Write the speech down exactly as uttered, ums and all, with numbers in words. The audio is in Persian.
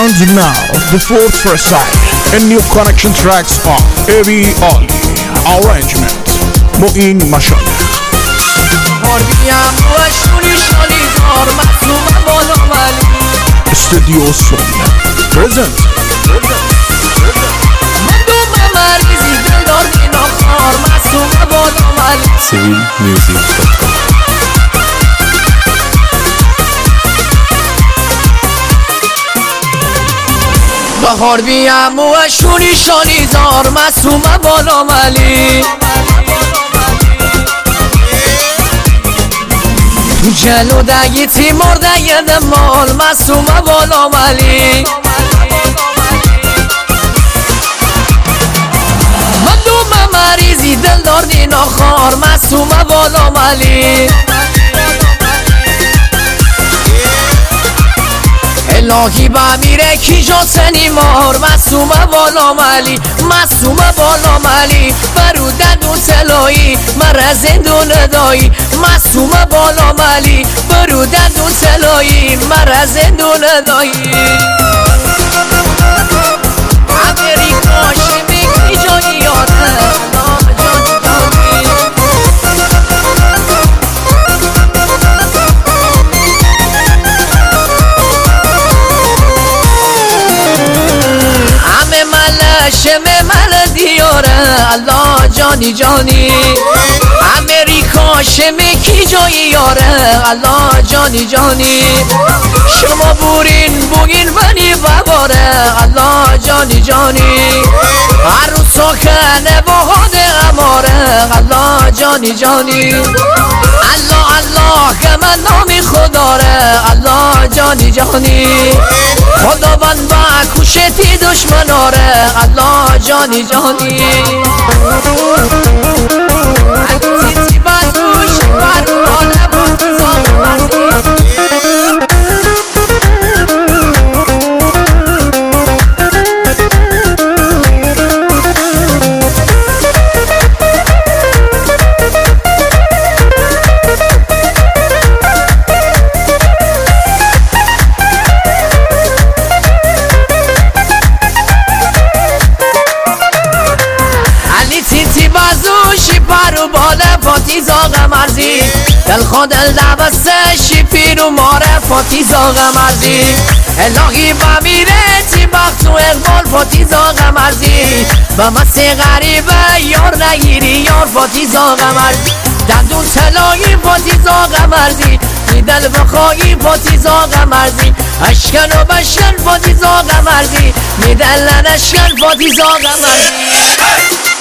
And now, the fourth first side, and new connection tracks of Evi Ali, arrangement, Moin Mashallah. Studio Soul, present. civil music dot com. بهار بیم و شونی شانی دار معصوم بالا ملی جلو دگی تی مرده ید مال معصوم بالا ملی مدوم مریضی دل داردی ناخار معصوم بالا ملی الهی با میره کی جا سنی مار معصوم بالا ملی معصوم بالا ملی برودن و تلایی مرز دون دایی معصوم بالا ملی برودن و تلایی مرز دون دایی امریکا شمی کی جایی یاره شمه مل دیاره الله جانی جانی امریکا شمه کی جایی یاره الله جانی جانی شما بورین بوگین منی بباره الله جانی جانی عروسا کنه بهاد اماره الله جانی جانی الله الله که من نامی خداره الله جانی جانی خداوند با کشتی دشمناره الله جانی جانی تیتی بدوش بدوانه بود زانه فاتی زاغ مرزی دل خود دل دبسته شیپی رو ماره فاتی زاغ مرزی الهی با میره تی بخت و اقبال فاتی زاغ مرزی با مسی غریبه یار نگیری یار فاتی زاغ مرزی دندون تلایی فاتی زاغ مرزی می دل بخوایی فاتی زاغ مرزی اشکن و بشکن فاتی زاغ مرزی می دل نشکن فاتی زاغ مرزی